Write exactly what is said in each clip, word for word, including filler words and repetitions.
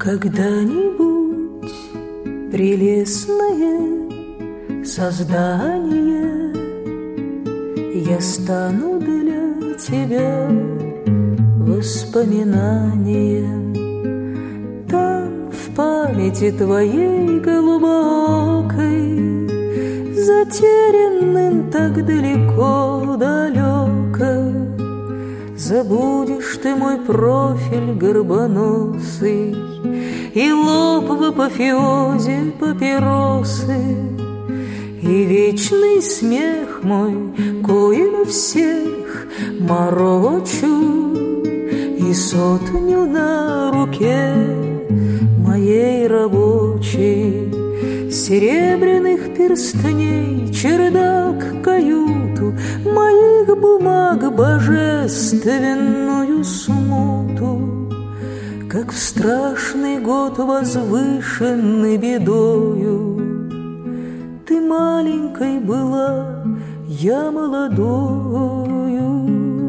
Когда-нибудь прелестное создание я стану для тебя воспоминанием. Там в памяти твоей глубокой, затерянным так далеко-далеко, забудешь ты мой профиль горбоносый и лоб в апофеозе папиросы, и вечный смех мой, коим всех морочу, и сотню на руке моей рабочей, серебряных перстней, чердак, каюту, моих бумаг божественную смуту. Как в страшный год возвышенный бедою, ты маленькой была, я молодою.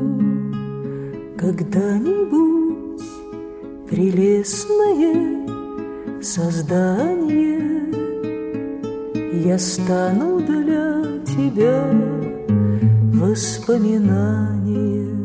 Когда-нибудь прелестное создание я стану для тебя воспоминанием.